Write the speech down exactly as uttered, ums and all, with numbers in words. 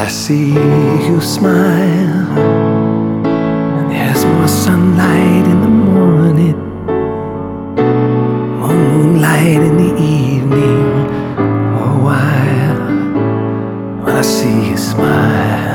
I see you smile, and there's more sunlight in the morning, more moonlight in the evening. For a while, when I see you smile.